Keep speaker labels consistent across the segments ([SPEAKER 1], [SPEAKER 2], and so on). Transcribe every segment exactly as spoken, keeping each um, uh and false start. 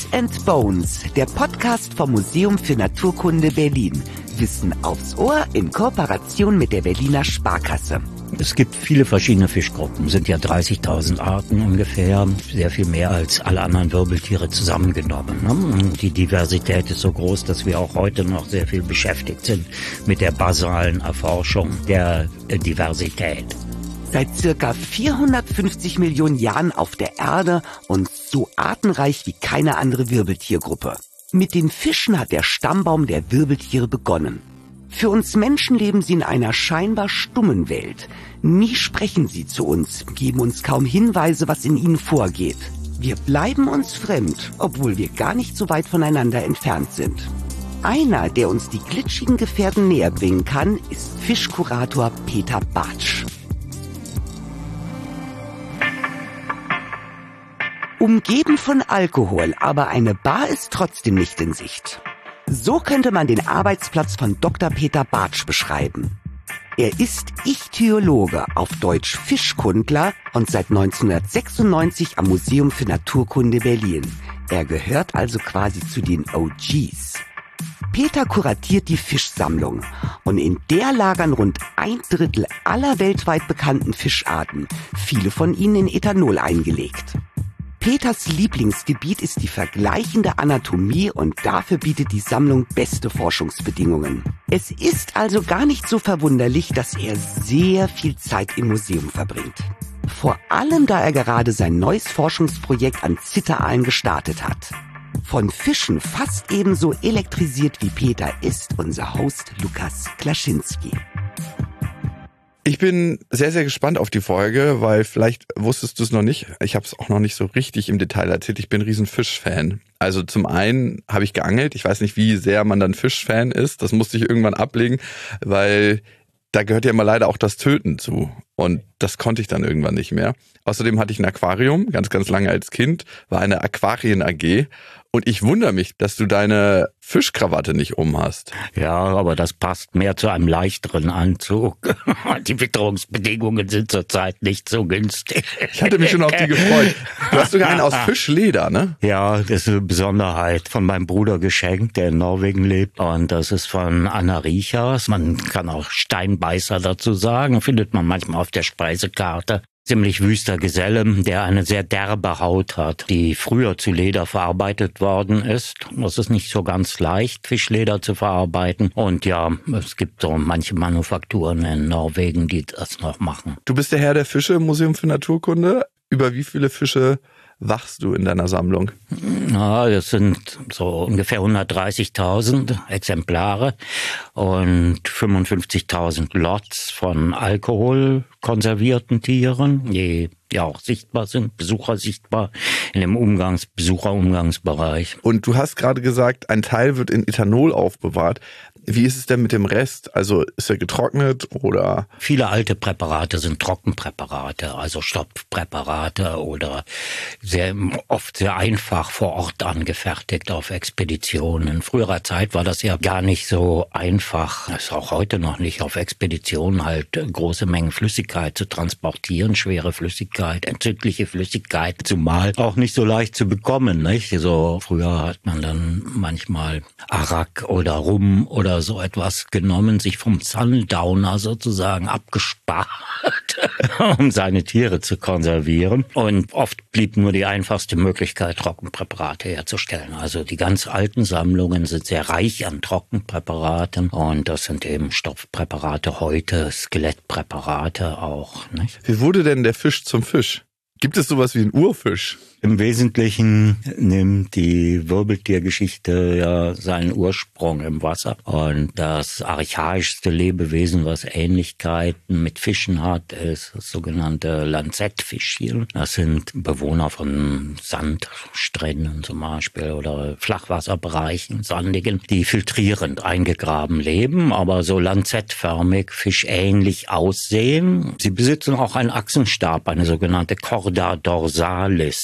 [SPEAKER 1] Meat and Bones, der Podcast vom Museum für Naturkunde Berlin. Wissen aufs Ohr in Kooperation mit der Berliner Sparkasse.
[SPEAKER 2] Es gibt viele verschiedene Fischgruppen, sind ja dreißigtausend Arten ungefähr, sehr viel mehr als alle anderen Wirbeltiere zusammengenommen. Und die Diversität ist so groß, dass wir auch heute noch sehr viel beschäftigt sind mit der basalen Erforschung der Diversität.
[SPEAKER 1] Seit circa vierhundertfünfzig Millionen Jahren auf der Erde und so artenreich wie keine andere Wirbeltiergruppe. Mit den Fischen hat der Stammbaum der Wirbeltiere begonnen. Für uns Menschen leben sie in einer scheinbar stummen Welt. Nie sprechen sie zu uns, geben uns kaum Hinweise, was in ihnen vorgeht. Wir bleiben uns fremd, obwohl wir gar nicht so weit voneinander entfernt sind. Einer, der uns die glitschigen Gefährten näher bringen kann, ist Fischkurator Peter Bartsch. Umgeben von Alkohol, aber eine Bar ist trotzdem nicht in Sicht. So könnte man den Arbeitsplatz von Doktor Peter Bartsch beschreiben. Er ist Ichthyologe, auf Deutsch Fischkundler, und seit neunzehnhundertsechsundneunzig am Museum für Naturkunde Berlin. Er gehört also quasi zu den O Gs. Peter kuratiert die Fischsammlung und in der lagern rund ein Drittel aller weltweit bekannten Fischarten, viele von ihnen in Ethanol eingelegt. Peters Lieblingsgebiet ist die vergleichende Anatomie und dafür bietet die Sammlung beste Forschungsbedingungen. Es ist also gar nicht so verwunderlich, dass er sehr viel Zeit im Museum verbringt. Vor allem, da er gerade sein neues Forschungsprojekt an Zitteraalen gestartet hat. Von Fischen fast ebenso elektrisiert wie Peter ist unser Host Lukas Klaschinski.
[SPEAKER 3] Ich bin sehr, sehr gespannt auf die Folge, weil vielleicht wusstest du es noch nicht. Ich habe es auch noch nicht so richtig im Detail erzählt. Ich bin ein riesen Fischfan. Also zum einen habe ich geangelt. Ich weiß nicht, wie sehr man dann Fischfan ist. Das musste ich irgendwann ablegen, weil da gehört ja immer leider auch das Töten zu. Und das konnte ich dann irgendwann nicht mehr. Außerdem hatte ich ein Aquarium, ganz, ganz lange als Kind, war eine Aquarien-A G. Und ich wundere mich, dass du deine Fischkrawatte nicht um hast.
[SPEAKER 2] Ja, aber das passt mehr zu einem leichteren Anzug. Die Witterungsbedingungen sind zurzeit nicht so günstig.
[SPEAKER 3] Ich hatte mich schon auf die gefreut. Du hast sogar einen aus Fischleder, ne?
[SPEAKER 2] Ja, das ist eine Besonderheit von meinem Bruder geschenkt, der in Norwegen lebt. Und das ist von Anna Riechers. Man kann auch Steinbeißer dazu sagen, findet man manchmal auf der Speisekarte. Ziemlich wüster Geselle, der eine sehr derbe Haut hat, die früher zu Leder verarbeitet worden ist. Das ist nicht so ganz leicht, Fischleder zu verarbeiten. Und ja, es gibt so manche Manufakturen in Norwegen, die das noch machen.
[SPEAKER 3] Du bist der Herr der Fische im Museum für Naturkunde. Über wie viele Fische wachst du in deiner Sammlung?
[SPEAKER 2] Ja, das sind so ungefähr hundertdreißigtausend Exemplare und fünfundfünfzigtausend Lots von alkoholkonservierten Tieren, die ja auch sichtbar sind, Besucher sichtbar in dem Umgangs-, Besucherumgangsbereich.
[SPEAKER 3] Und du hast gerade gesagt, ein Teil wird in Ethanol aufbewahrt. Wie ist es denn mit dem Rest? Also ist er getrocknet oder?
[SPEAKER 2] Viele alte Präparate sind Trockenpräparate, also Stopfpräparate oder sehr oft sehr einfach vor Ort angefertigt auf Expeditionen. In früherer Zeit war das ja gar nicht so einfach. Das ist auch heute noch nicht, auf Expeditionen halt große Mengen Flüssigkeit zu transportieren, schwere Flüssigkeit, entzündliche Flüssigkeit, zumal auch nicht so leicht zu bekommen, nicht? So früher hat man dann manchmal Arak oder Rum oder so etwas genommen, sich vom Sundowner sozusagen abgespart, um seine Tiere zu konservieren. Und oft blieb nur die einfachste Möglichkeit, Trockenpräparate herzustellen. Also die ganz alten Sammlungen sind sehr reich an Trockenpräparaten und das sind eben Stoffpräparate heute, Skelettpräparate auch, nicht?
[SPEAKER 3] Wie wurde denn der Fisch zum Fisch? Gibt es sowas wie einen Urfisch?
[SPEAKER 2] Im Wesentlichen nimmt die Wirbeltiergeschichte ja seinen Ursprung im Wasser. Und das archaischste Lebewesen, was Ähnlichkeiten mit Fischen hat, ist das sogenannte Lanzettfischchen. Das sind Bewohner von Sandstränden zum Beispiel oder Flachwasserbereichen, sandigen, die filtrierend eingegraben leben, aber so lanzettförmig, fischähnlich aussehen. Sie besitzen auch einen Achsenstab, eine sogenannte Chorda dorsalis.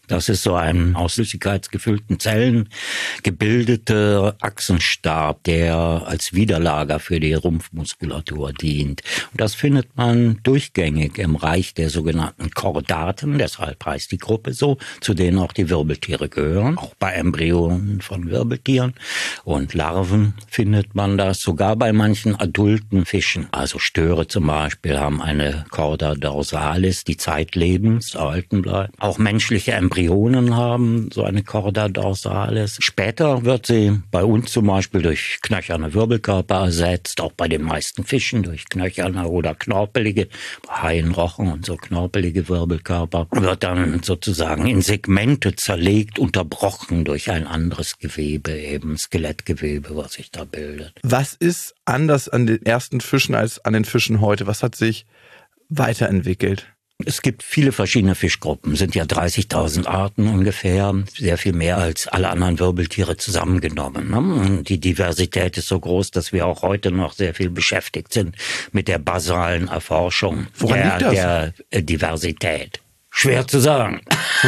[SPEAKER 2] Das ist so ein aus flüssigkeitsgefüllten Zellen gebildeter Achsenstab, der als Widerlager für die Rumpfmuskulatur dient. Und das findet man durchgängig im Reich der sogenannten Chordaten, deshalb heißt die Gruppe so, zu denen auch die Wirbeltiere gehören. Auch bei Embryonen von Wirbeltieren und Larven findet man das, sogar bei manchen adulten Fischen. Also Störe zum Beispiel haben eine Chorda dorsalis, die zeitlebens erhalten bleibt. Auch menschliche Embryonen Embryonen haben so eine Chorda dorsalis. Später wird sie bei uns zum Beispiel durch knöcherne Wirbelkörper ersetzt, auch bei den meisten Fischen durch knöcherne oder knorpelige, bei Haien, Rochen und so knorpelige Wirbelkörper, wird dann sozusagen in Segmente zerlegt, unterbrochen durch ein anderes Gewebe, eben Skelettgewebe, was sich da bildet.
[SPEAKER 3] Was ist anders an den ersten Fischen als an den Fischen heute? Was hat sich weiterentwickelt?
[SPEAKER 2] Es gibt viele verschiedene Fischgruppen, sind ja dreißigtausend Arten ungefähr, sehr viel mehr als alle anderen Wirbeltiere zusammengenommen. Und die Diversität ist so groß, dass wir auch heute noch sehr viel beschäftigt sind mit der basalen Erforschung der, der Diversität. Schwer zu sagen.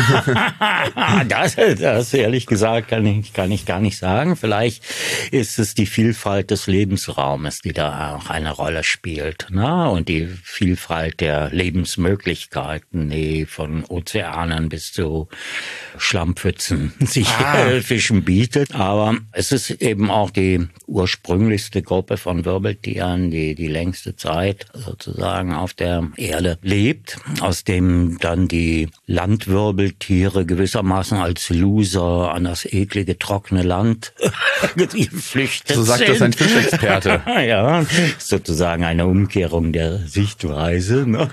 [SPEAKER 2] das, das ehrlich gesagt kann ich, kann ich gar nicht sagen. Vielleicht ist es die Vielfalt des Lebensraumes, die da auch eine Rolle spielt, ne? Und die Vielfalt der Lebensmöglichkeiten, die von Ozeanen bis zu Schlammpfützen sich ah. Fischen bietet. Aber es ist eben auch die ursprünglichste Gruppe von Wirbeltieren, die die längste Zeit sozusagen auf der Erde lebt, aus dem dann die Landwirbeltiere gewissermaßen als Loser an das eklige, trockene Land geflüchtet sind.
[SPEAKER 3] So sagt das ein Fischexperte.
[SPEAKER 2] Ja, sozusagen eine Umkehrung der Sichtweise. Ne?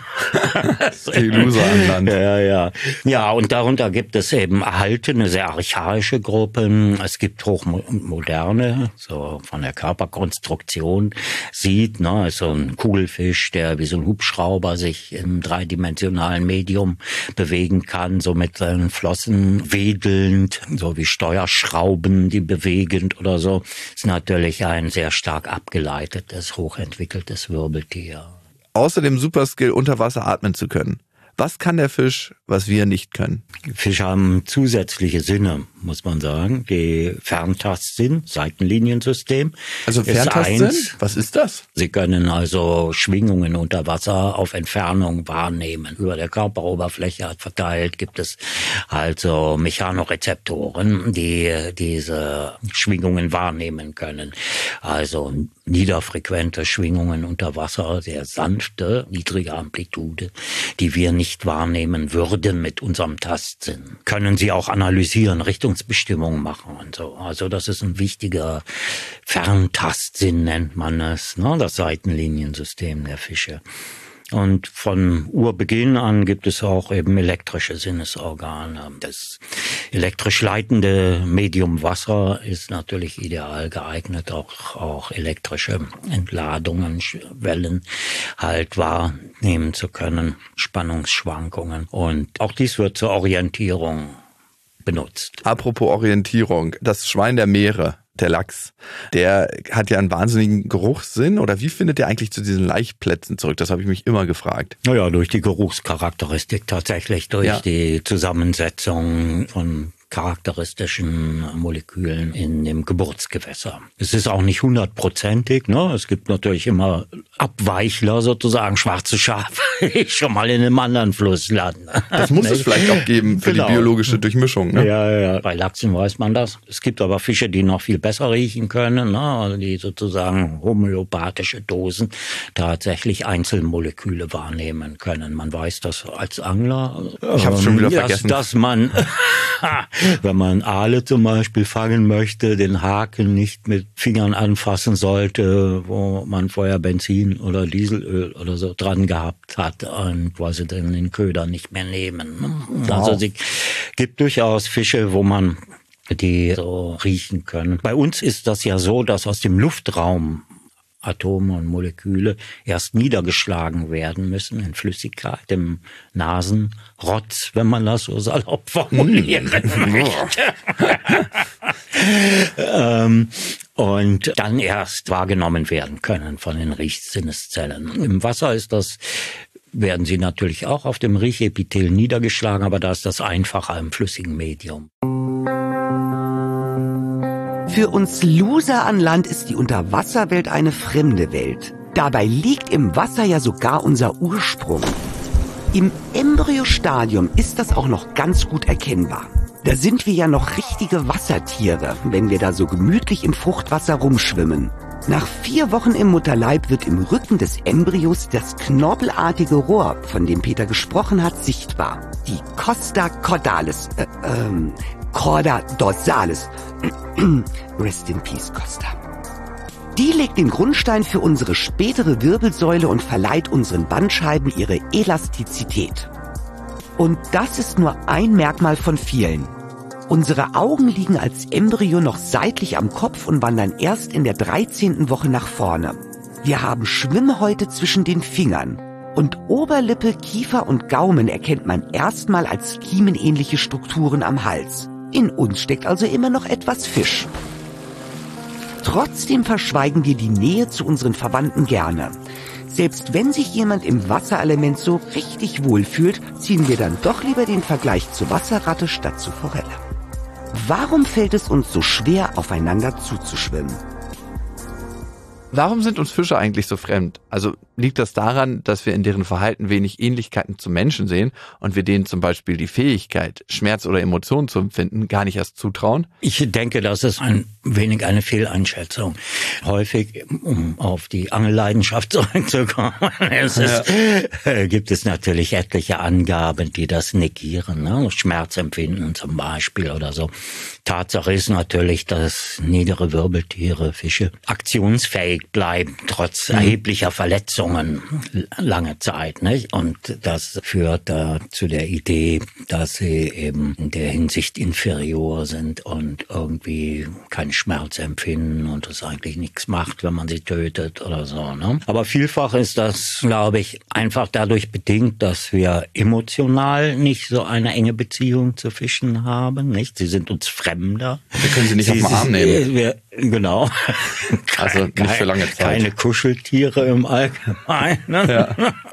[SPEAKER 3] Die Loser an Land.
[SPEAKER 2] Ja, ja. Ja, und darunter gibt es eben erhaltene, sehr archaische Gruppen. Es gibt hochmoderne, so von der Körperkonstruktion sieht, ne, ist so ein Kugelfisch, der wie so ein Hubschrauber sich im dreidimensionalen Medium bewegen kann, so mit seinen Flossen wedelnd, so wie Steuerschrauben, die bewegend oder so. Ist natürlich ein sehr stark abgeleitetes, hochentwickeltes Wirbeltier.
[SPEAKER 3] Außer dem Superskill, unter Wasser atmen zu können. Was kann der Fisch, was wir nicht können?
[SPEAKER 2] Fische haben zusätzliche Sinne, muss man sagen. Die Ferntastsinn, Seitenliniensystem.
[SPEAKER 3] Also Ferntastsinn? Was ist das?
[SPEAKER 2] Sie können also Schwingungen unter Wasser auf Entfernung wahrnehmen. Über der Körperoberfläche verteilt gibt es also Mechanorezeptoren, die diese Schwingungen wahrnehmen können. Also niederfrequente Schwingungen unter Wasser, sehr sanfte, niedrige Amplitude, die wir nicht wahrnehmen würden mit unserem Tastsinn. Können sie auch analysieren, Richtungsbestimmungen machen und so. Also das ist ein wichtiger Ferntastsinn, nennt man es, ne? Das Seitenliniensystem der Fische. Und von Urbeginn an gibt es auch eben elektrische Sinnesorgane. Das elektrisch leitende Medium Wasser ist natürlich ideal geeignet, auch, auch elektrische Entladungen, Wellen halt wahrnehmen zu können, Spannungsschwankungen. Und auch dies wird zur Orientierung benutzt.
[SPEAKER 3] Apropos Orientierung, das Schwein der Meere. Der Lachs, der hat ja einen wahnsinnigen Geruchssinn, oder wie findet der eigentlich zu diesen Laichplätzen zurück? Das habe ich mich immer gefragt.
[SPEAKER 2] Naja, durch die Geruchscharakteristik tatsächlich, durch ja. die Zusammensetzung von charakteristischen Molekülen in dem Geburtsgewässer. Es ist auch nicht hundertprozentig, ne? Es gibt natürlich immer Abweichler sozusagen, schwarze Schafe, die schon mal in einem anderen Fluss landen.
[SPEAKER 3] Das muss es vielleicht auch geben für genau. die biologische Durchmischung, ne?
[SPEAKER 2] Ja, ja, bei Lachsen weiß man das. Es gibt aber Fische, die noch viel besser riechen können, ne? Also die sozusagen homöopathische Dosen tatsächlich Einzelmoleküle wahrnehmen können. Man weiß das als Angler.
[SPEAKER 3] Ich habe es schon wieder
[SPEAKER 2] dass,
[SPEAKER 3] vergessen.
[SPEAKER 2] Dass man wenn man Aale zum Beispiel fangen möchte, den Haken nicht mit Fingern anfassen sollte, wo man vorher Benzin oder Dieselöl oder so dran gehabt hat, und quasi dann den Köder nicht mehr nehmen. Wow. Also es gibt durchaus Fische, wo man die so riechen können. Bei uns ist das ja so, dass aus dem Luftraum Atome und Moleküle erst niedergeschlagen werden müssen in Flüssigkeit, im Nasenrotz, wenn man das so salopp formulieren möchte. ähm, und dann erst wahrgenommen werden können von den Riechsinneszellen. Im Wasser ist das werden sie natürlich auch auf dem Riechepithel niedergeschlagen, aber da ist das einfacher im flüssigen Medium.
[SPEAKER 1] Für uns Loser an Land ist die Unterwasserwelt eine fremde Welt. Dabei liegt im Wasser ja sogar unser Ursprung. Im Embryostadium ist das auch noch ganz gut erkennbar. Da sind wir ja noch richtige Wassertiere, wenn wir da so gemütlich im Fruchtwasser rumschwimmen. Nach vier Wochen im Mutterleib wird im Rücken des Embryos das knorpelartige Rohr, von dem Peter gesprochen hat, sichtbar. Die Costa caudalis, äh, ähm, Chorda dorsalis. Rest in peace, Costa. Die legt den Grundstein für unsere spätere Wirbelsäule und verleiht unseren Bandscheiben ihre Elastizität. Und das ist nur ein Merkmal von vielen. Unsere Augen liegen als Embryo noch seitlich am Kopf und wandern erst in der dreizehnten Woche nach vorne. Wir haben Schwimmhäute zwischen den Fingern. Und Oberlippe, Kiefer und Gaumen erkennt man erstmal als kiemenähnliche Strukturen am Hals. In uns steckt also immer noch etwas Fisch. Trotzdem verschweigen wir die Nähe zu unseren Verwandten gerne. Selbst wenn sich jemand im Wasserelement so richtig wohl fühlt, ziehen wir dann doch lieber den Vergleich zur Wasserratte statt zur Forelle. Warum fällt es uns so schwer, aufeinander zuzuschwimmen?
[SPEAKER 3] Warum sind uns Fische eigentlich so fremd? Also liegt das daran, dass wir in deren Verhalten wenig Ähnlichkeiten zu Menschen sehen und wir denen zum Beispiel die Fähigkeit, Schmerz oder Emotionen zu empfinden, gar nicht erst zutrauen?
[SPEAKER 2] Ich denke, das ist ein wenig eine Fehleinschätzung. Häufig, um auf die Angelleidenschaft zurückzukommen, es ist, ja. äh, gibt es natürlich etliche Angaben, die das negieren, ne? Schmerzempfinden zum Beispiel oder so. Tatsache ist natürlich, dass niedere Wirbeltiere, Fische, aktionsfähig bleiben, trotz mhm. erheblicher Verletzungen lange Zeit, nicht? Und das führt äh, zu der Idee, dass sie eben in der Hinsicht inferior sind und irgendwie keinen Schmerz empfinden und es eigentlich nichts macht, wenn man sie tötet oder so, ne? Aber vielfach ist das, glaube ich, einfach dadurch bedingt, dass wir emotional nicht so eine enge Beziehung zu Fischen haben, nicht? Sie sind uns fremder.
[SPEAKER 3] Wir können sie nicht sie, auf den Arm nehmen.
[SPEAKER 2] Wir, genau.
[SPEAKER 3] Also nicht für lange Zeit.
[SPEAKER 2] Keine Kuscheltiere im Allgemeinen.
[SPEAKER 3] Ja.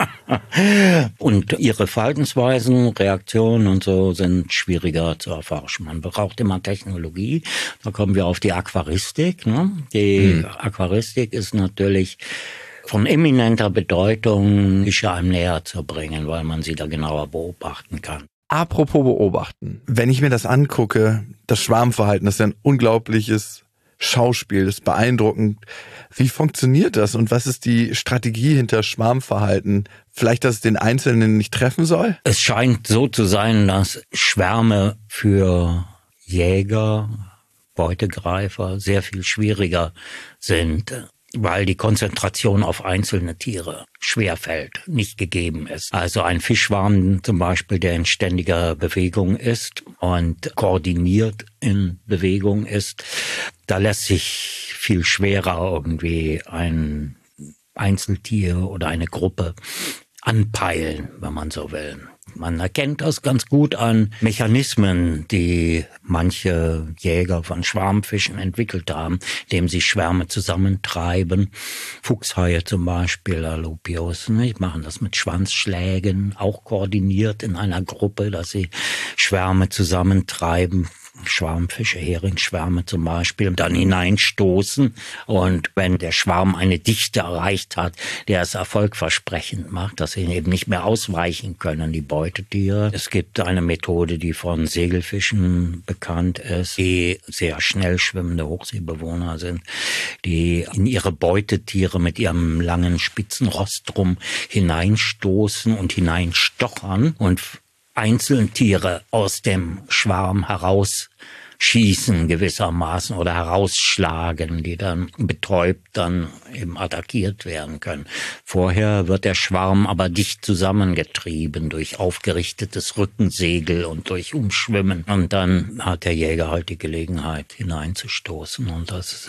[SPEAKER 2] Und ihre Verhaltensweisen, Reaktionen und so sind schwieriger zu erforschen. Man braucht immer Technologie. Da kommen wir auf die Aquaristik. Ne? Die hm. Aquaristik ist natürlich von eminenter Bedeutung, Fische einem näher zu bringen, weil man sie da genauer beobachten kann.
[SPEAKER 3] Apropos beobachten. Wenn ich mir das angucke, das Schwarmverhalten, das ist ja ein unglaubliches Schauspiel, das ist beeindruckend. Wie funktioniert das und was ist die Strategie hinter Schwarmverhalten? Vielleicht, dass es den Einzelnen nicht treffen soll?
[SPEAKER 2] Es scheint so zu sein, dass Schwärme für Jäger, Beutegreifer sehr viel schwieriger sind, weil die Konzentration auf einzelne Tiere schwerfällt, nicht gegeben ist. Also ein Fischschwarm zum Beispiel, der in ständiger Bewegung ist und koordiniert in Bewegung ist, da lässt sich viel schwerer irgendwie ein Einzeltier oder eine Gruppe anpeilen, wenn man so will. Man erkennt das ganz gut an Mechanismen, die manche Jäger von Schwarmfischen entwickelt haben, indem sie Schwärme zusammentreiben. Fuchshaie zum Beispiel, Alupios, nicht, machen das mit Schwanzschlägen, auch koordiniert in einer Gruppe, dass sie Schwärme zusammentreiben. Schwarmfische, Heringsschwärme zum Beispiel, dann hineinstoßen. Und wenn der Schwarm eine Dichte erreicht hat, der es erfolgversprechend macht, dass sie eben nicht mehr ausweichen können, die Beutetiere. Es gibt eine Methode, die von Segelfischen bekannt ist, die sehr schnell schwimmende Hochseebewohner sind, die in ihre Beutetiere mit ihrem langen spitzen Rostrum hineinstoßen und hineinstochern und Einzeltiere aus dem Schwarm herausschießen gewissermaßen oder herausschlagen, die dann betäubt dann eben attackiert werden können. Vorher wird der Schwarm aber dicht zusammengetrieben durch aufgerichtetes Rückensegel und durch Umschwimmen. Und dann hat der Jäger halt die Gelegenheit hineinzustoßen und das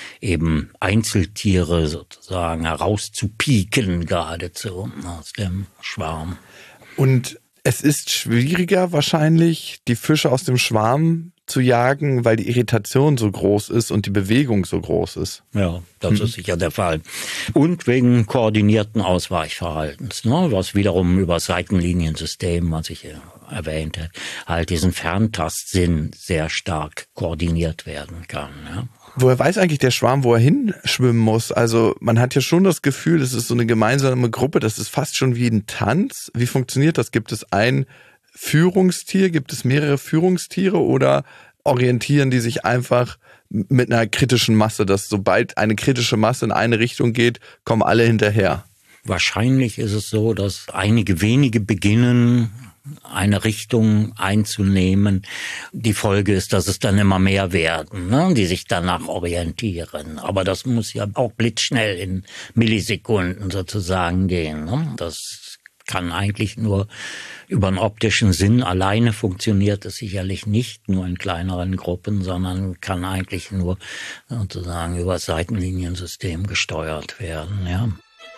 [SPEAKER 2] eben Einzeltiere sozusagen herauszupieken geradezu aus dem Schwarm.
[SPEAKER 3] Und es ist schwieriger wahrscheinlich, die Fische aus dem Schwarm zu jagen, weil die Irritation so groß ist und die Bewegung so groß ist.
[SPEAKER 2] Ja, das mhm. ist sicher der Fall. Und wegen koordinierten Ausweichverhaltens, ne, was wiederum über das Seitenliniensystem, was ich erwähnte, halt diesen Ferntastsinn sehr stark koordiniert werden kann. Ja.
[SPEAKER 3] Woher weiß eigentlich der Schwarm, wo er hinschwimmen muss? Also man hat ja schon das Gefühl, das ist so eine gemeinsame Gruppe, das ist fast schon wie ein Tanz. Wie funktioniert das? Gibt es ein Führungstier? Gibt es mehrere Führungstiere oder orientieren die sich einfach mit einer kritischen Masse, dass sobald eine kritische Masse in eine Richtung geht, kommen alle hinterher?
[SPEAKER 2] Wahrscheinlich ist es so, dass einige wenige beginnen, eine Richtung einzunehmen. Die Folge ist, dass es dann immer mehr werden, ne, die sich danach orientieren. Aber das muss ja auch blitzschnell in Millisekunden sozusagen gehen. Ne? Das kann eigentlich nur über einen optischen Sinn. Alleine funktioniert es sicherlich nicht, nur in kleineren Gruppen, sondern kann eigentlich nur sozusagen über das Seitenliniensystem gesteuert werden. Ja.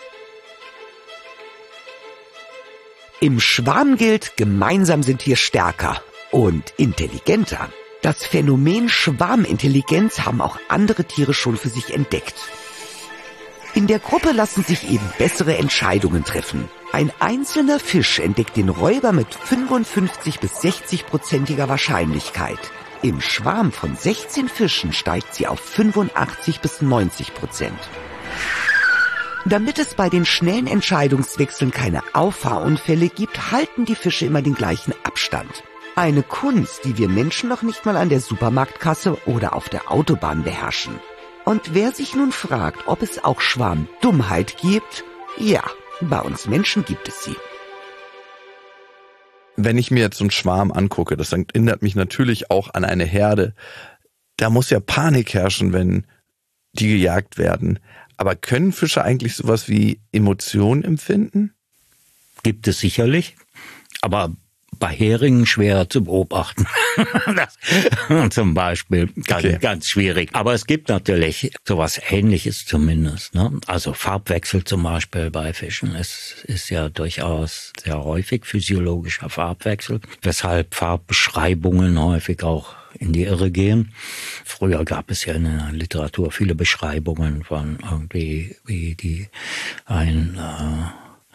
[SPEAKER 1] Im Schwarm gilt, gemeinsam sind wir stärker und intelligenter. Das Phänomen Schwarmintelligenz haben auch andere Tiere schon für sich entdeckt. In der Gruppe lassen sich eben bessere Entscheidungen treffen. Ein einzelner Fisch entdeckt den Räuber mit fünfundfünfzig bis sechzig prozentiger Wahrscheinlichkeit. Im Schwarm von sechzehn Fischen steigt sie auf fünfundachtzig bis neunzig Prozent. Damit es bei den schnellen Entscheidungswechseln keine Auffahrunfälle gibt, halten die Fische immer den gleichen Abstand. Eine Kunst, die wir Menschen noch nicht mal an der Supermarktkasse oder auf der Autobahn beherrschen. Und wer sich nun fragt, ob es auch Schwarmdummheit gibt, ja, bei uns Menschen gibt es sie.
[SPEAKER 3] Wenn ich mir jetzt so einen Schwarm angucke, das erinnert mich natürlich auch an eine Herde. Da muss ja Panik herrschen, wenn die gejagt werden. Aber können Fische eigentlich sowas wie Emotionen empfinden?
[SPEAKER 2] Gibt es sicherlich, aber bei Heringen schwerer zu beobachten. Das, zum Beispiel ganz, okay. ganz schwierig. Aber es gibt natürlich sowas Ähnliches zumindest. Ne? Also Farbwechsel zum Beispiel bei Fischen ist, ist ja durchaus sehr häufig physiologischer Farbwechsel, weshalb Farbbeschreibungen häufig auch in die Irre gehen. Früher gab es ja in der Literatur viele Beschreibungen von irgendwie, wie die ein äh,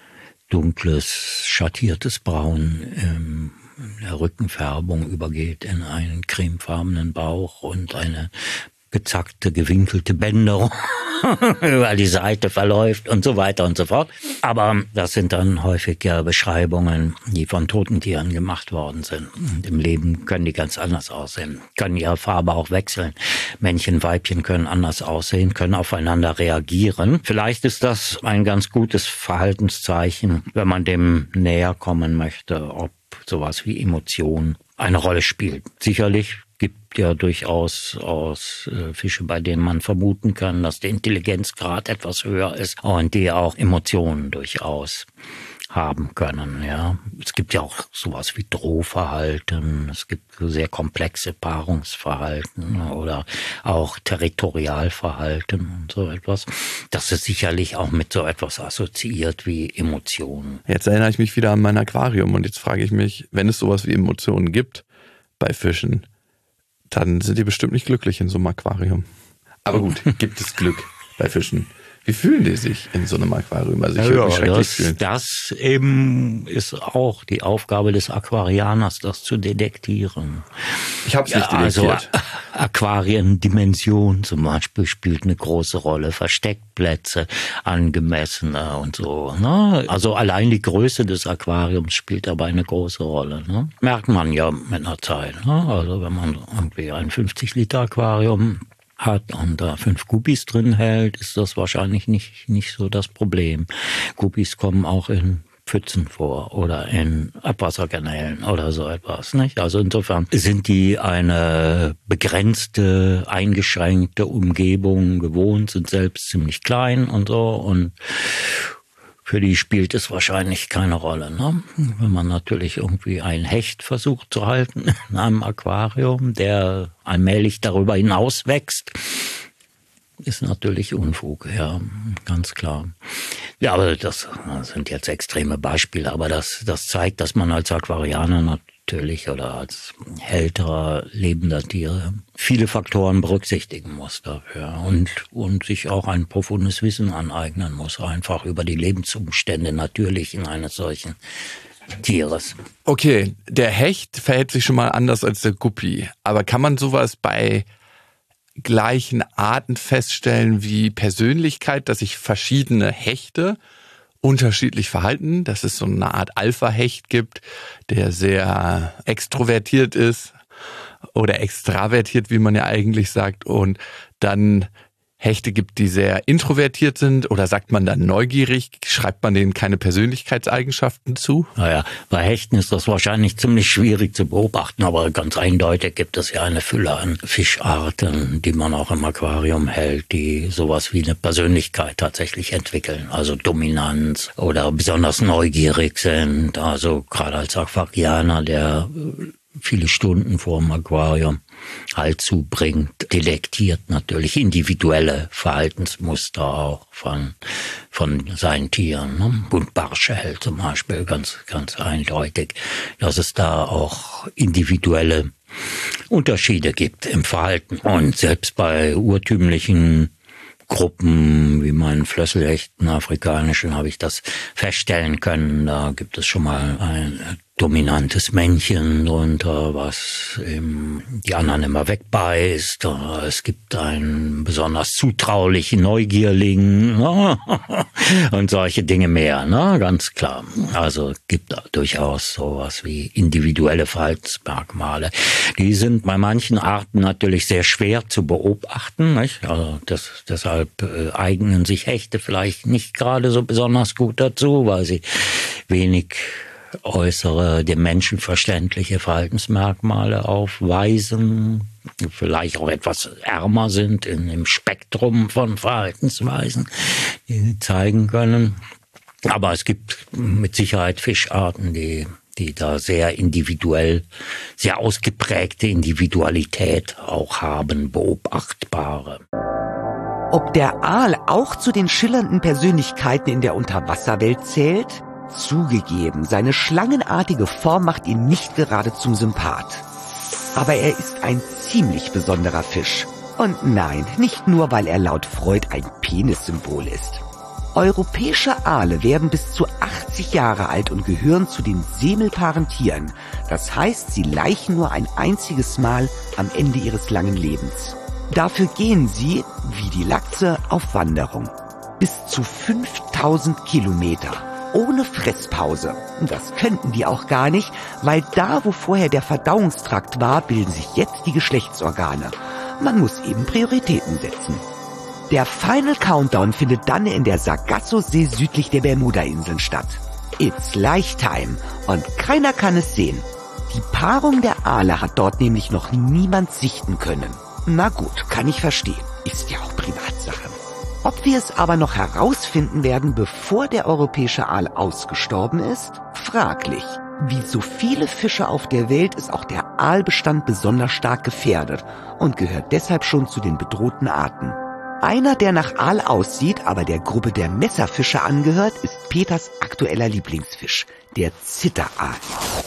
[SPEAKER 2] dunkles, schattiertes Braun in der Rückenfärbung übergeht in einen cremefarbenen Bauch und eine gezackte, gewinkelte Bänderung über die Seite verläuft und so weiter und so fort. Aber das sind dann häufig ja Beschreibungen, die von toten Tieren gemacht worden sind. Und im Leben können die ganz anders aussehen, können ihre Farbe auch wechseln. Männchen, Weibchen können anders aussehen, können aufeinander reagieren. Vielleicht ist das ein ganz gutes Verhaltenszeichen, wenn man dem näher kommen möchte, ob sowas wie Emotion eine Rolle spielt. Sicherlich gibt ja durchaus aus äh, Fische, bei denen man vermuten kann, dass der Intelligenzgrad etwas höher ist und die auch Emotionen durchaus haben können. Ja, es gibt ja auch sowas wie Drohverhalten, es gibt sehr komplexe Paarungsverhalten oder auch Territorialverhalten und so etwas. Das ist sicherlich auch mit so etwas assoziiert wie Emotionen.
[SPEAKER 3] Jetzt erinnere ich mich wieder an mein Aquarium und jetzt frage ich mich, wenn es sowas wie Emotionen gibt bei Fischen, dann sind die bestimmt nicht glücklich in so einem Aquarium. Aber gut, gibt es Glück bei Fischen? Wie fühlen die sich in so einem Aquarium? Also ich
[SPEAKER 2] ja,
[SPEAKER 3] würde mich schrecklich
[SPEAKER 2] das,
[SPEAKER 3] fühlen.
[SPEAKER 2] Das eben ist auch die Aufgabe des Aquarianers, das zu detektieren.
[SPEAKER 3] Ich habe es nicht
[SPEAKER 2] ja,
[SPEAKER 3] detektiert.
[SPEAKER 2] Also Aquariendimension zum Beispiel spielt eine große Rolle, Versteckplätze, angemessene und so. Ne? Also allein die Größe des Aquariums spielt dabei eine große Rolle. Ne? Merkt man ja mit einer Zeit. Ne? Also wenn man irgendwie ein fünfzig Liter Aquarium hat und da fünf Guppies drin hält, ist das wahrscheinlich nicht nicht so das Problem. Guppies kommen auch in Pfützen vor oder in Abwasserkanälen oder so etwas, nicht? Also insofern sind die eine begrenzte, eingeschränkte Umgebung gewohnt, sind selbst ziemlich klein und so und für die spielt es wahrscheinlich keine Rolle, ne? Wenn man natürlich irgendwie einen Hecht versucht zu halten in einem Aquarium, der allmählich darüber hinaus wächst, ist natürlich Unfug, ja, ganz klar. Ja, aber das, das sind jetzt extreme Beispiele, aber das, das zeigt, dass man als Aquarianer natürlich oder als älterer lebender Tiere viele Faktoren berücksichtigen muss dafür und, und sich auch ein profundes Wissen aneignen muss, einfach über die Lebensumstände natürlichen eines solchen Tieres.
[SPEAKER 3] Okay, der Hecht verhält sich schon mal anders als der Guppi, aber kann man sowas bei gleichen Arten feststellen wie Persönlichkeit, dass sich verschiedene Hechte unterschiedlich verhalten, dass es so eine Art Alpha-Hecht gibt, der sehr extrovertiert ist oder extravertiert, wie man ja eigentlich sagt, und dann Hechte gibt, die sehr introvertiert sind, oder sagt man dann neugierig, schreibt man denen keine Persönlichkeitseigenschaften zu?
[SPEAKER 2] Naja, bei Hechten ist das wahrscheinlich ziemlich schwierig zu beobachten, aber ganz eindeutig gibt es ja eine Fülle an Fischarten, die man auch im Aquarium hält, die sowas wie eine Persönlichkeit tatsächlich entwickeln, also Dominanz oder besonders neugierig sind, also gerade als Aquarianer, der viele Stunden vor dem Aquarium Halt zubringt, detektiert natürlich individuelle Verhaltensmuster auch von, von seinen Tieren. Ne? Buntbarsche hält zum Beispiel ganz, ganz eindeutig, dass es da auch individuelle Unterschiede gibt im Verhalten. Und selbst bei urtümlichen Gruppen wie meinen Flösselhechten, afrikanischen, habe ich das feststellen können. Da gibt es schon mal ein dominantes Männchen drunter, was eben die anderen immer wegbeißt. Es gibt einen besonders zutraulichen Neugierling und solche Dinge mehr, ne? Ganz klar. Also gibt durchaus sowas wie individuelle Verhaltensmerkmale. Die sind bei manchen Arten natürlich sehr schwer zu beobachten, nicht? Also das, deshalb äh, eignen sich Hechte vielleicht nicht gerade so besonders gut dazu, weil sie wenig äußere, dem Menschen verständliche Verhaltensmerkmale aufweisen, vielleicht auch etwas ärmer sind in dem Spektrum von Verhaltensweisen, die sie zeigen können. Aber es gibt mit Sicherheit Fischarten, die, die da sehr individuell, sehr ausgeprägte Individualität auch haben, beobachtbare.
[SPEAKER 1] Ob der Aal auch zu den schillernden Persönlichkeiten in der Unterwasserwelt zählt? Zugegeben, seine schlangenartige Form macht ihn nicht gerade zum Sympath. Aber er ist ein ziemlich besonderer Fisch. Und nein, nicht nur, weil er laut Freud ein Penissymbol ist. Europäische Aale werden bis zu achtzig Jahre alt und gehören zu den semelpaaren Tieren. Das heißt, sie laichen nur ein einziges Mal am Ende ihres langen Lebens. Dafür gehen sie, wie die Lachse, auf Wanderung. Bis zu fünftausend Kilometer. Ohne Fresspause. Das könnten die auch gar nicht, weil da, wo vorher der Verdauungstrakt war, bilden sich jetzt die Geschlechtsorgane. Man muss eben Prioritäten setzen. Der Final Countdown findet dann in der Sargasso-See südlich der Bermuda-Inseln statt. It's Lifetime und keiner kann es sehen. Die Paarung der Aale hat dort nämlich noch niemand sichten können. Na gut, kann ich verstehen. Ist ja auch Privatsache. Ob wir es aber noch herausfinden werden, bevor der europäische Aal ausgestorben ist? Fraglich. Wie so viele Fische auf der Welt ist auch der Aalbestand besonders stark gefährdet und gehört deshalb schon zu den bedrohten Arten. Einer, der nach Aal aussieht, aber der Gruppe der Messerfische angehört, ist Peters aktueller Lieblingsfisch, der Zitteraal.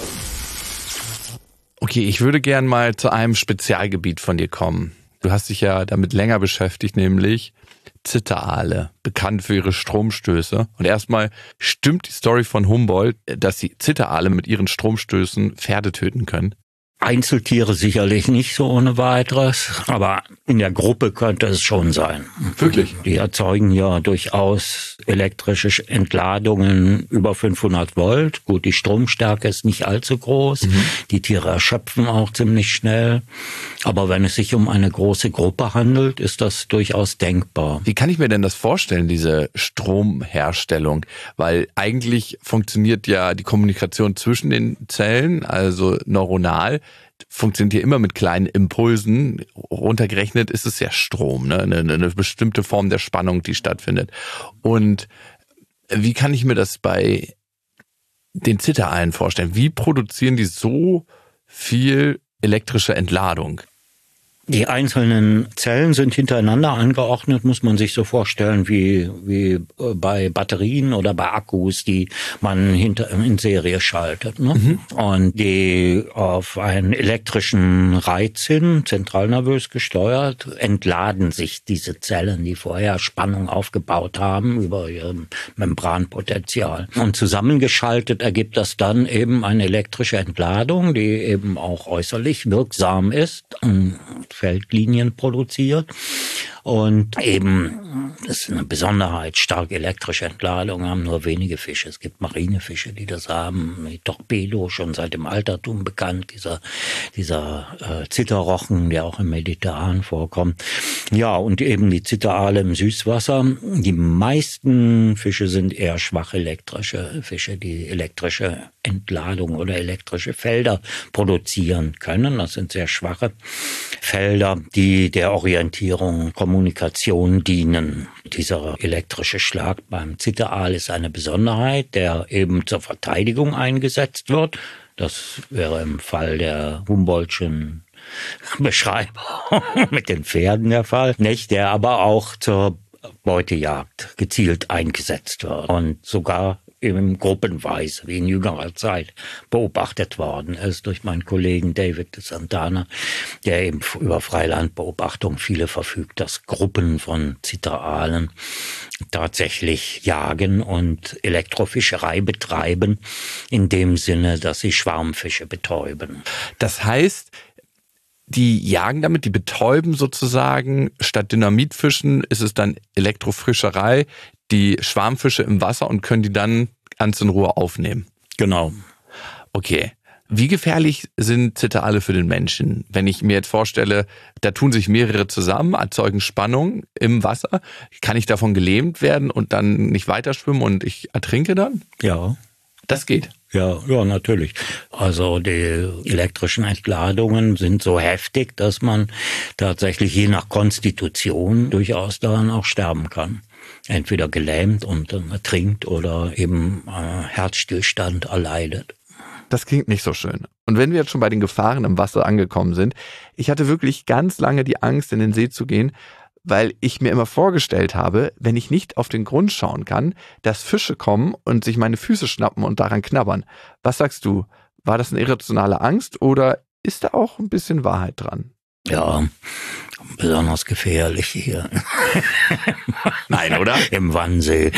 [SPEAKER 3] Okay, ich würde gern mal zu einem Spezialgebiet von dir kommen. Du hast dich ja damit länger beschäftigt, nämlich Zitteraale, bekannt für ihre Stromstöße. Und erstmal stimmt die Story von Humboldt, dass die Zitteraale mit ihren Stromstößen Pferde töten können?
[SPEAKER 2] Einzeltiere sicherlich nicht so ohne weiteres, aber in der Gruppe könnte es schon sein.
[SPEAKER 3] Wirklich?
[SPEAKER 2] Die erzeugen ja durchaus elektrische Entladungen über fünfhundert Volt. Gut, die Stromstärke ist nicht allzu groß. Mhm. Die Tiere erschöpfen auch ziemlich schnell. Aber wenn es sich um eine große Gruppe handelt, ist das durchaus denkbar.
[SPEAKER 3] Wie kann ich mir denn das vorstellen, diese Stromherstellung? Weil eigentlich funktioniert ja die Kommunikation zwischen den Zellen, also neuronal, funktioniert hier immer mit kleinen Impulsen. Runtergerechnet ist es ja Strom, ne? Eine, eine bestimmte Form der Spannung, die stattfindet. Und wie kann ich mir das bei den Zitteraalen vorstellen? Wie produzieren die so viel elektrische Entladung?
[SPEAKER 2] Die einzelnen Zellen sind hintereinander angeordnet, muss man sich so vorstellen wie wie bei Batterien oder bei Akkus, die man hinter in Serie schaltet. Ne? Mhm. Und die auf einen elektrischen Reiz hin, zentralnervös gesteuert, entladen sich diese Zellen, die vorher Spannung aufgebaut haben über ihr Membranpotenzial. Und zusammengeschaltet ergibt das dann eben eine elektrische Entladung, die eben auch äußerlich wirksam ist, Feldlinien produziert. Und eben, das ist eine Besonderheit, stark elektrische Entladung haben nur wenige Fische. Es gibt Marinefische, die das haben. Die Torpedo, schon seit dem Altertum bekannt, dieser, dieser äh, Zitterrochen, der auch im Mediterran vorkommt. Ja, und eben die Zitterale im Süßwasser. Die meisten Fische sind eher schwach elektrische Fische, die elektrische Entladung oder elektrische Felder produzieren können. Das sind sehr schwache Felder, die der Orientierung, Kommunikation dienen. Dieser elektrische Schlag beim Zitteraal ist eine Besonderheit, der eben zur Verteidigung eingesetzt wird. Das wäre im Fall der Humboldtschen Beschreibung mit den Pferden der Fall, nicht? Der aber auch zur Beutejagd gezielt eingesetzt wird und sogar eben gruppenweise, wie in jüngerer Zeit, beobachtet worden ist durch meinen Kollegen David de Santana, der eben über Freilandbeobachtung viele verfügt, dass Gruppen von Zitteralen tatsächlich jagen und Elektrofischerei betreiben, in dem Sinne, dass sie Schwarmfische betäuben.
[SPEAKER 3] Das heißt, die jagen damit, die betäuben sozusagen, statt Dynamitfischen ist es dann Elektrofischerei, die Schwarmfische im Wasser und können die dann ganz in Ruhe aufnehmen.
[SPEAKER 2] Genau.
[SPEAKER 3] Okay. Wie gefährlich sind Zitterale für den Menschen? Wenn ich mir jetzt vorstelle, da tun sich mehrere zusammen, erzeugen Spannung im Wasser, kann ich davon gelähmt werden und dann nicht weiter schwimmen und ich ertrinke dann?
[SPEAKER 2] Ja.
[SPEAKER 3] Das geht.
[SPEAKER 2] Ja, ja, natürlich. Also die elektrischen Entladungen sind so heftig, dass man tatsächlich je nach Konstitution durchaus daran auch sterben kann. Entweder gelähmt und dann ertrinkt oder eben äh, Herzstillstand erleidet.
[SPEAKER 3] Das klingt nicht so schön. Und wenn wir jetzt schon bei den Gefahren im Wasser angekommen sind, ich hatte wirklich ganz lange die Angst, in den See zu gehen, weil ich mir immer vorgestellt habe, wenn ich nicht auf den Grund schauen kann, dass Fische kommen und sich meine Füße schnappen und daran knabbern. Was sagst du? War das eine irrationale Angst oder ist da auch ein bisschen Wahrheit dran?
[SPEAKER 2] Ja, besonders gefährlich hier.
[SPEAKER 3] Nein, oder?
[SPEAKER 2] Im Wannsee.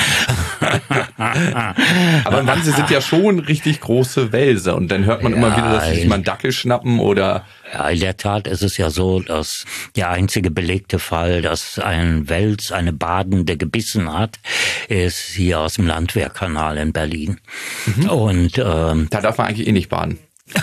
[SPEAKER 3] Aber im Wannsee sind ja schon richtig große Wälse und dann hört man ja immer wieder, dass sie sich mal einen Dackel schnappen oder...
[SPEAKER 2] Ja, in der Tat ist es ja so, dass der einzige belegte Fall, dass ein Wels eine Badende gebissen hat, ist hier aus dem Landwehrkanal in Berlin. Mhm. Und ähm,
[SPEAKER 3] da darf man eigentlich eh nicht baden.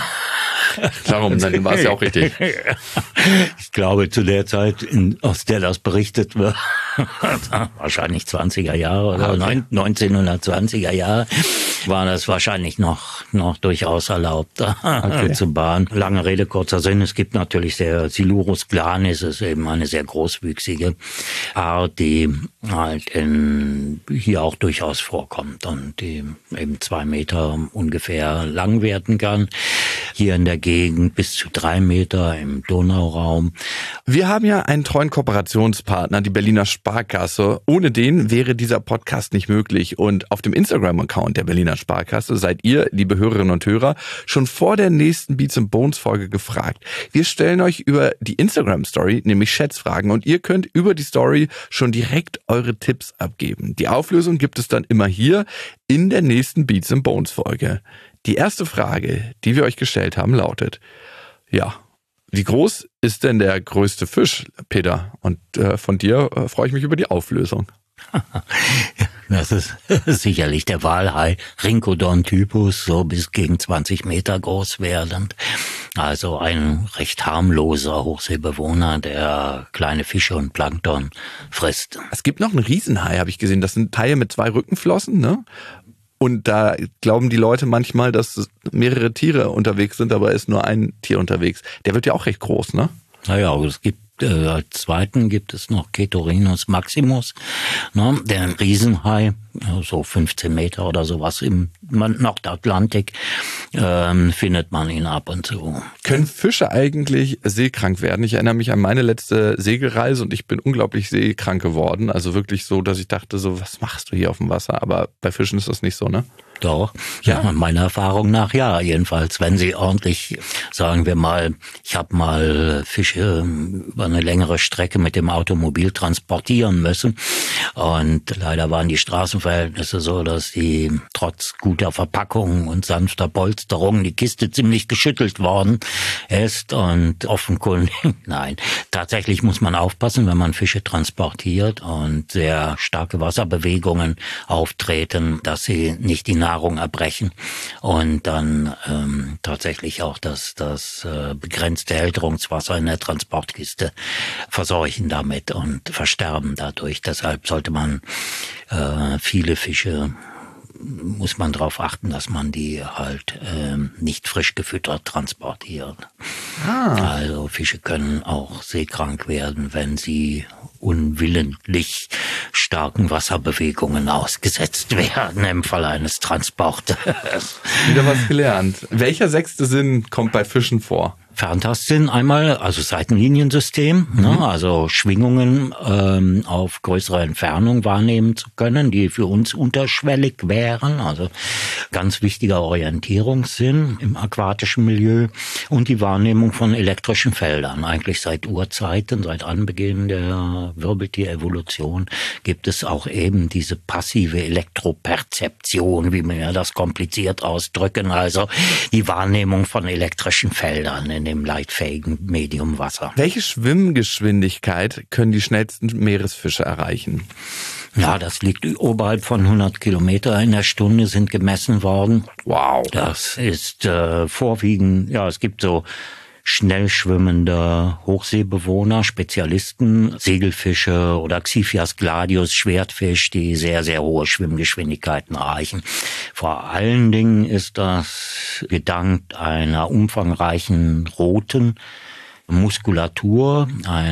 [SPEAKER 3] Darum, dann war es ja auch richtig.
[SPEAKER 2] Ich glaube, zu der Zeit, in, aus der das berichtet wird, wahrscheinlich zwanziger Jahre oder okay. neunzehnhundertzwanziger Jahre, war das wahrscheinlich noch noch durchaus erlaubt okay. zu bahnen. Lange Rede, kurzer Sinn, es gibt natürlich der Silurus glanis, ist eben eine sehr großwüchsige Art, die halt in, hier auch durchaus vorkommt und die eben zwei Meter ungefähr lang werden kann. Hier in der Gegend bis zu drei Meter im Donauraum.
[SPEAKER 3] Wir haben ja einen treuen Kooperationspartner, die Berliner Sparkasse. Ohne den wäre dieser Podcast nicht möglich. Und auf dem Instagram-Account der Berliner Sparkasse seid ihr, liebe Hörerinnen und Hörer, schon vor der nächsten Beats and Bones Folge gefragt. Wir stellen euch über die Instagram-Story nämlich Schätzfragen und ihr könnt über die Story schon direkt eure Tipps abgeben. Die Auflösung gibt es dann immer hier in der nächsten Beats and Bones Folge. Die erste Frage, die wir euch gestellt haben, lautet, ja, wie groß ist denn der größte Fisch, Peter? Und äh, von dir äh, freue ich mich über die Auflösung.
[SPEAKER 2] Das ist sicherlich der Walhai, Rhincodon-Typus, so bis gegen zwanzig Meter groß werdend. Also ein recht harmloser Hochseebewohner, der kleine Fische und Plankton frisst.
[SPEAKER 3] Es gibt noch einen Riesenhai, habe ich gesehen. Das sind Haie mit zwei Rückenflossen, ne? Und da glauben die Leute manchmal, dass mehrere Tiere unterwegs sind, aber ist nur ein Tier unterwegs. Der wird ja auch recht groß, ne?
[SPEAKER 2] Naja, es gibt äh, als zweiten gibt es noch Ketorinus maximus, ne? Der Riesenhai, so fünfzehn Meter oder sowas im Nordatlantik. ähm, findet man ihn ab und zu.
[SPEAKER 3] Können Fische eigentlich seekrank werden? Ich erinnere mich an meine letzte Segelreise und ich bin unglaublich seekrank geworden. Also wirklich so, dass ich dachte so, was machst du hier auf dem Wasser? Aber bei Fischen ist das nicht so, ne?
[SPEAKER 2] Doch, ja, ja, meiner Erfahrung nach ja, jedenfalls, wenn sie ordentlich, sagen wir mal, ich habe mal Fische über eine längere Strecke mit dem Automobil transportieren müssen und leider waren die Straßenverhältnisse so, dass die trotz guter Verpackung und sanfter Polsterung die Kiste ziemlich geschüttelt worden ist und offenkundig, nein, tatsächlich muss man aufpassen, wenn man Fische transportiert und sehr starke Wasserbewegungen auftreten, dass sie nicht die Nahrung erbrechen und dann ähm, tatsächlich auch das, das äh, begrenzte Hälterungswasser in der Transportkiste verseuchen damit und versterben dadurch. Deshalb sollte man äh, viele Fische, muss man darauf achten, dass man die halt ähm, nicht frisch gefüttert transportiert. Ah. Also Fische können auch seekrank werden, wenn sie unwillentlich starken Wasserbewegungen ausgesetzt werden im Fall eines Transportes.
[SPEAKER 3] Wieder was gelernt. Welcher sechste Sinn kommt bei Fischen vor?
[SPEAKER 2] Ferntastsinn einmal, also Seitenliniensystem, mhm. ne, also Schwingungen ähm, auf größere Entfernung wahrnehmen zu können, die für uns unterschwellig wären, also ganz wichtiger Orientierungssinn im aquatischen Milieu und die Wahrnehmung von elektrischen Feldern. Eigentlich seit Urzeiten, seit Anbeginn der Wirbeltierevolution gibt es auch eben diese passive Elektroperzeption, wie wir das kompliziert ausdrücken, also die Wahrnehmung von elektrischen Feldern in dem leitfähigen Medium Wasser.
[SPEAKER 3] Welche Schwimmgeschwindigkeit können die schnellsten Meeresfische erreichen?
[SPEAKER 2] Ja, das liegt oberhalb von hundert Kilometer in der Stunde, sind gemessen worden.
[SPEAKER 3] Wow.
[SPEAKER 2] Das ist äh, vorwiegend, ja, es gibt so schnell schwimmende Hochseebewohner, Spezialisten, Segelfische oder Xiphias gladius, Schwertfisch, die sehr, sehr hohe Schwimmgeschwindigkeiten erreichen. Vor allen Dingen ist das gedankt einer umfangreichen roten Muskulatur,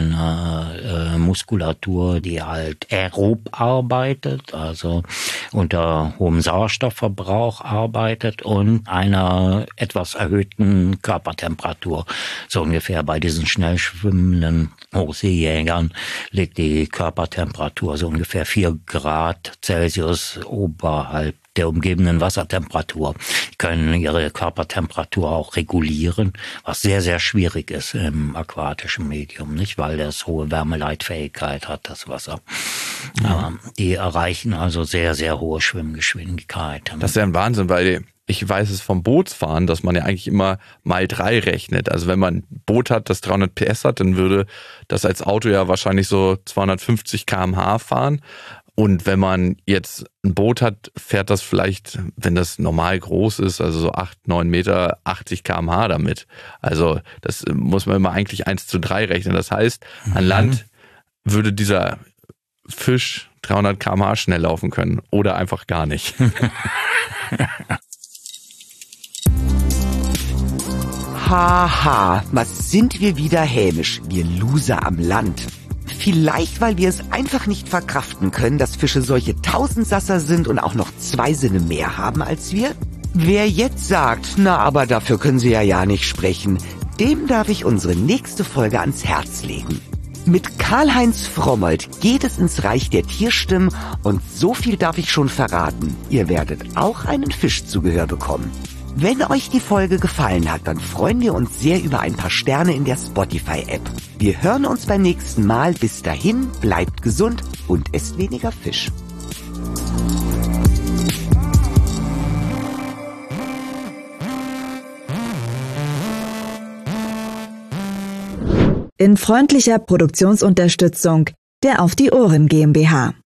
[SPEAKER 2] eine äh, Muskulatur, die halt aerob arbeitet, also unter hohem Sauerstoffverbrauch arbeitet und einer etwas erhöhten Körpertemperatur. So ungefähr bei diesen schnell schwimmenden Hochseejägern liegt die Körpertemperatur so ungefähr vier Grad Celsius oberhalb der umgebenden Wassertemperatur, können ihre Körpertemperatur auch regulieren, was sehr, sehr schwierig ist im aquatischen Medium, nicht, weil das hohe Wärmeleitfähigkeit hat, das Wasser. Ja. Aber die erreichen also sehr, sehr hohe Schwimmgeschwindigkeiten.
[SPEAKER 3] Das ist ja ein Wahnsinn, weil ich weiß es vom Bootsfahren, dass man ja eigentlich immer mal drei rechnet. Also wenn man ein Boot hat, das dreihundert P S hat, dann würde das als Auto ja wahrscheinlich so zweihundertfünfzig Kilometer pro Stunde fahren. Und wenn man jetzt ein Boot hat, fährt das vielleicht, wenn das normal groß ist, also so acht, neun Meter, achtzig Kilometer pro Stunde damit. Also das muss man immer eigentlich eins zu drei rechnen. Das heißt, an mhm. Land würde dieser Fisch dreihundert Kilometer pro Stunde schnell laufen können oder einfach gar nicht.
[SPEAKER 1] Haha, was sind wir wieder hämisch, wir Loser am Land. Vielleicht, weil wir es einfach nicht verkraften können, dass Fische solche Tausendsasser sind und auch noch zwei Sinne mehr haben als wir? Wer jetzt sagt, na aber dafür können sie ja ja nicht sprechen, dem darf ich unsere nächste Folge ans Herz legen. Mit Karl-Heinz Frommold geht es ins Reich der Tierstimmen und so viel darf ich schon verraten. Ihr werdet auch einen Fisch zu Gehör bekommen. Wenn euch die Folge gefallen hat, dann freuen wir uns sehr über ein paar Sterne in der Spotify-App. Wir hören uns beim nächsten Mal. Bis dahin, bleibt gesund und esst weniger Fisch.
[SPEAKER 4] In freundlicher Produktionsunterstützung der Auf die Ohren GmbH.